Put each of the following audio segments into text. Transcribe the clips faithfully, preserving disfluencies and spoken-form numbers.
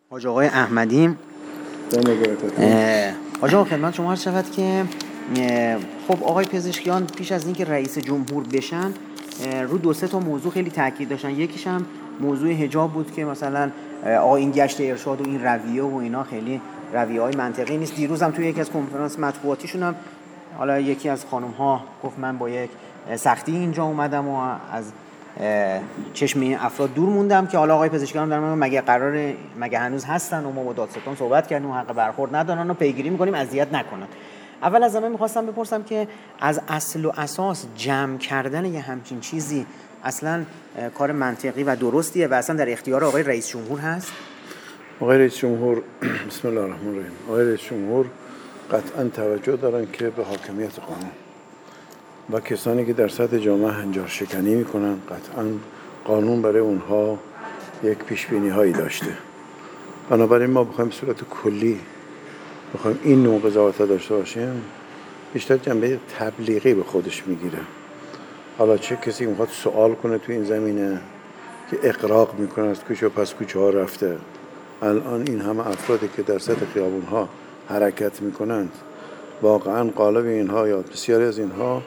حاج آقای احمدی. حاج آقا خدمت شما عرض شود که خب آقای پزشکیان پیش از اینکه رئیس جمهور بشن رو دو سه تا موضوع خیلی تاکید داشتن. یکیش هم موضوع حجاب بود که مثلا آقا این گشت ارشاد و این رویه و اینا خیلی رویه‌های منطقی نیست. دیروز هم توی یکی از کنفرانس مطبوعاتیشون هم حالا یکی از خانم ها گفت من با یک سختی اینجا اومدم و از چشم این افراد دور موندم که حالا آقای پزشکیان در من مگه قراره مگه هنوز هستن و ما با دادستان صحبت کردیم و حق برخورد ندارن و پیگیری می‌کنیم اذیت نکنن. اول از همه می‌خواستم بپرسم که از اصل و اساس جمع کردن یه همچین چیزی اصلا کار منطقی و درستیه و اصلا در اختیار آقای رئیس جمهور هست؟ آقای رئیس جمهور بسم الله الرحمن الرحیم آقای رئیس جمهور قطعا توجه دارن که به حاکمیت قانون و کسانی که در سطح جامعه هنجار شکنی میکنن قطعا قانون برای اونها یک پیشبینی هایی داشته. بنابراین ما بخوایم صورت کلی بخوایم این نوع قضاوت داشته باشیم بیشتر جنبه تبلیغی به خودش میگیره. حالا چه کسی میخواد سوال کنه تو این زمینه که اقراق میکنه از کوچه و پس کوچه ها رفته، الان این همه افرادی که در سطح خیابون ها حرکت میکنند واقعا قالب اینها یا بسیاری از اینها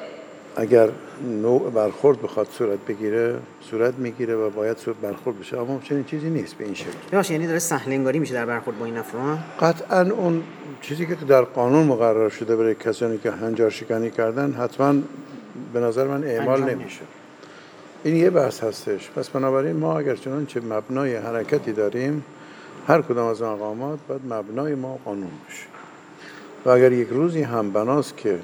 اگر نوع برخورد بخواد صورت بگیره صورت میگیره و باید صورت برخورد بشه، اما چنین چیزی نیست به این شکل. باشه، یعنی داره سهلنگاری میشه در برخورد با این افراد؟ قطعا اون چیزی که در قانون مقرر شده برای کسانی که هنجار شکنی کردن حتما به نظر من اعمال نمیشه. این یه بحث هستش. پس بنابراین ما اگر چنانچه مبنای حرکتی داریم هر کدام از مقامات باید مبنای ما قانون باشه و اگر یک روزی هم بناست که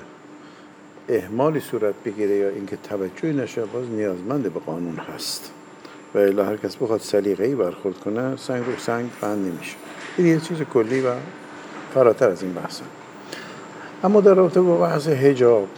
اهمالی صورت بگیره یا اینکه توجهی نشه باز نیازمند به قانون هست و الا هر کس بخواد سلیقه‌ای برخورد کنه سنگ رو سنگ بند نمیشه. این یه چیز کلی و فراتر از این بحثه. اما در رابطه با بحث حجاب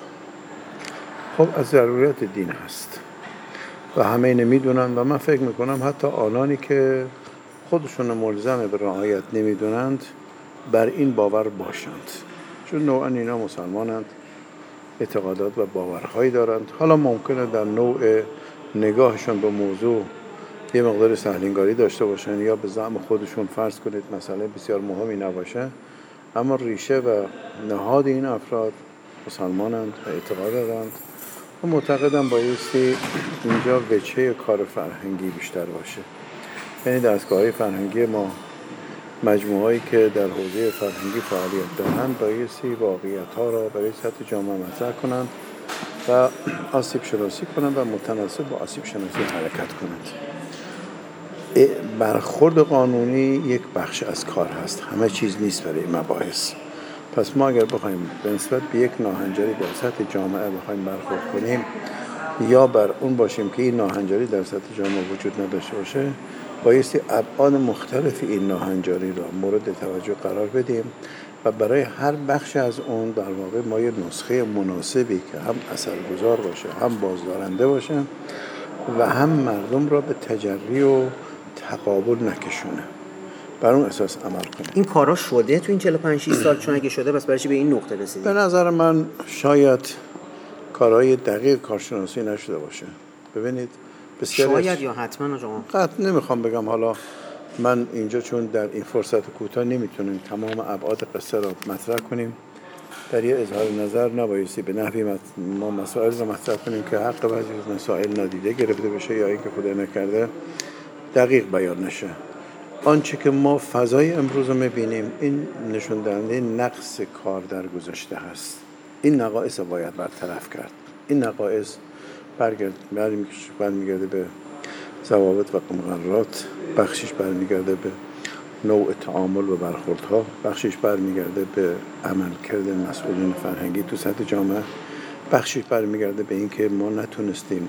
خب از ضروریات دین هست و همه اینو میدونن و من فکر میکنم حتی آنانی که خودشون ملزم به رعایت نمیدونند بر این باور باشند، چون نوعا اینا مسلمانند، اعتقادات و باورهایی دارند. حالا ممکنه در نوع نگاهشون به موضوع یه مقدار سهلنگاری داشته باشن یا به زعم خودشون فرض کنید مسئله بسیار مهمی نباشه، اما ریشه و نهاد این افراد مسلمانند و اعتقاد دارند و معتقدم بایستی اینجا وجهه کار فرهنگی بیشتر باشه. یعنی دستگاه‌های فرهنگی ما، مجموعهایی که در حوزه فرهنگی فعالیت دارند بایستی واقعیت‌ها را برای سطح جامعه مطرح کنند و آسیب شناسی کنند و متناسب با آسیب شناسی حرکت کنند. برخورد قانونی یک بخش از کار هست، همه چیز نیست برای این مباحث. پس ما اگر بخوایم به نسبت به یک ناهنجاری در سطح جامعه بخوایم برخورد کنیم یا بر اون باشیم که این ناهنجاری در سطح جامعه وجود نداشته باشه، بایستی ابعاد مختلف این ناهنجاری را مورد توجه قرار بدیم و برای هر بخش از اون در واقع ما یه نسخه مناسبی که هم اثرگذار باشه، هم بازدارنده باشه و هم مردم را به تجری و تقابل نکشونه، بر اون اساس عمل کنیم. این کارا شده تو این چهل و پنج شش سال؟ چون اگه شده بس برای چی به این نقطه رسیدیم؟ به نظر من شاید کارهای دقیق کارشناسی نشده باشه. ببینید بسیار شاید یا حتما آقا قطع نمیخوام بگم، حالا من اینجا چون در این فرصت کوتاه نمیتونیم تمام ابعاد قصه را مطرح کنیم، در یه اظهار نظر نبایستی به نحوی ما مسائل را مطرح کنیم که حق بعضی از مسائل نادیده گرفته بشه یا اینکه خدا نکرده دقیق بیان نشه. آنچه که ما فضای امروز رو میبینیم این نشون دهنده نقص کار در گذشته هست. این نقایص رو باید برطرف کرد. این نقایص برگرد برمیگرده به ضوابط و مقررات، بخشش برمیگرده به نوع تعامل و برخوردها، بخشش برمیگرده به عملکرد مسئولین فرهنگی تو سطح جامعه، بخشش برمیگرده به اینکه ما نتونستیم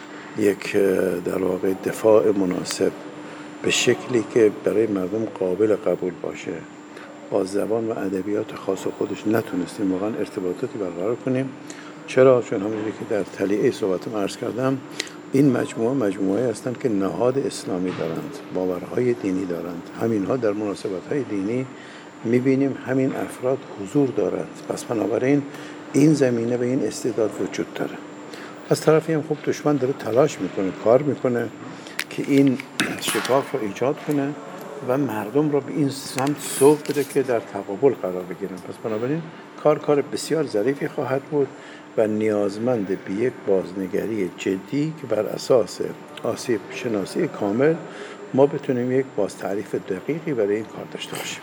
یک در واقع دفاع مناسب به شکلی که برای مردم قابل قبول باشه با زبان و ادبیات خاص خودش نتونستیم واقعا ارتباطاتی برقرار کنیم. چرا؟ چون همونجوری که در تلیعه صحبتم عرض کردم این مجموعه مجموعه هستند که نهاد اسلامی دارند، باورهای دینی دارند. همینها در مناسبت‌های دینی می‌بینیم همین افراد حضور دارند. پس بنابراین این زمینه و این استعداد وجود داره. از طرفی هم خوب دشمن داره تلاش میکنه، کار میکنه که این شکاف رو ایجاد کنه و مردم را به این سمت سوق بده که در تقابل قرار بگیرن. پس بنابراین کار کار بسیار ظریفی خواهد بود و نیازمند به یک بازنگری جدی که بر اساس آسیب شناسی کامل ما بتونیم یک باز تعریف دقیقی برای این کار داشته باشیم.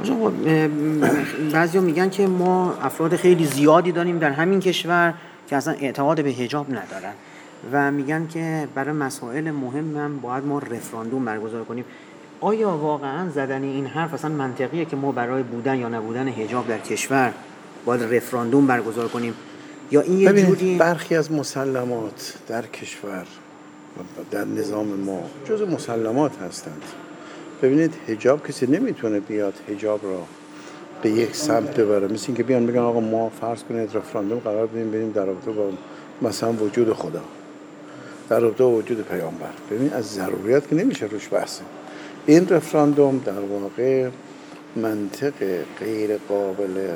بعضیا میگن که ما افراد خیلی زیادی داریم در همین کشور که اصلا اعتقاد به حجاب ندارن و میگن که برای مسائل مهم هم باید ما رفراندوم برگزار کنیم. آیا واقعا زدن این حرف اصلا منطقیه که ما برای بودن یا نبودن حجاب در کشور باید رفراندوم برگزار کنیم یا این یه جوری؟ برخی از مسلمات در کشور در نظام ما جز مسلمات هستند. ببینید حجاب کسی نمیتونه بیاد حجاب را به یک سمت ببره، مثل اینکه بیان بگن آقا ما فرض کنید رفراندوم قرار بدیم بریم در رابطه با مثلا وجود خدا، در رابطه با وجود پیامبر. ببین از ضروریات که نمیشه روش بحثه. این رفراندوم در واقع منطق غیر قابل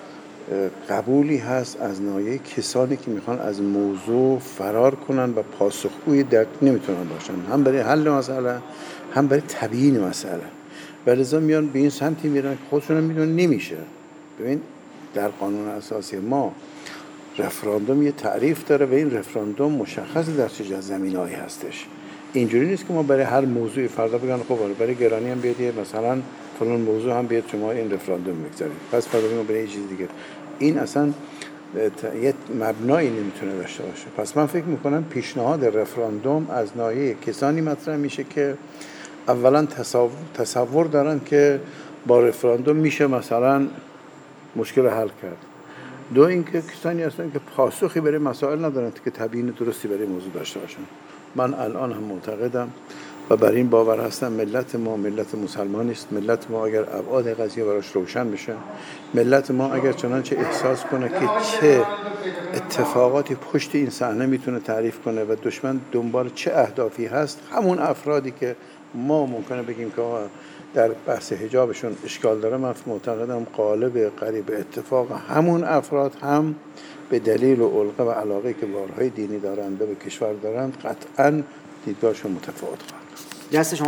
قبولی هست از ناحیه کسانی که میخوان از موضوع فرار کنن و پاسخگوی دقیق نمیتونن باشن، هم برای حل مسئله هم برای تبیین مسئله، و لذا میان به این سمتی میرن که خودشون هم میدونن نمیشه. ببین در قانون اساسی ما رفراندوم یه تعریف داره و این رفراندوم مشخص در چه زمینه‌ای هستش. اینجوری نیست که ما برای هر موضوعی فردا بگن خب برای گرانی هم بیاد مثلا فلان موضوع هم بیاد شما این رفراندوم بگذارید، پس فردا بگیم برای چیز دیگه. این اصلا یه مبنایی نمیتونه داشته باشه. پس من فکر میکنم پیشنهاد رفراندوم از ناحیه کسانی مطرح میشه که اولا تصور, تصور دارن که با رفراندوم میشه مثلا مشکل حل کرد. دو اینکه کسانی هستن که پاسخی برای مسائل ندارن که تبیین درستی برای موضوع داشته باشن. من الان هم معتقدم و بر این باور هستم ملت ما ملت مسلمانی است. ملت ما اگر ابعاد قضیه براش روشن بشه، ملت ما اگر چنانچه احساس کنه که چه اتفاقاتی پشت این صحنه میتونه تعریف کنه و دشمن دنبال چه اهدافی هست، همون افرادی که ما ممکنه بگیم که در بحث حجابشون اشکال داره، من معتقدم قالب قریب اتفاق همون افراد هم به دلیل و علقه و علاقه که بارهای دینی دارند و به کشور دارند قطعاً دیدگاهشون متفاوت خواهد. دست شما